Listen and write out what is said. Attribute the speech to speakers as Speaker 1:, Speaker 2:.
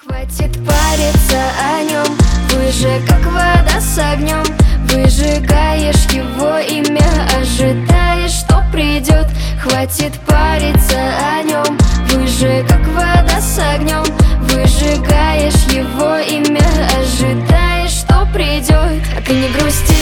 Speaker 1: Хватит париться о нем, вы же как вода с огнем. Выжигаешь его имя, ожидаешь, что придет. Хватит париться о нем, вы же как вода с огнем. Выжигаешь его имя, ожидаешь, что придет. А ты не грусти,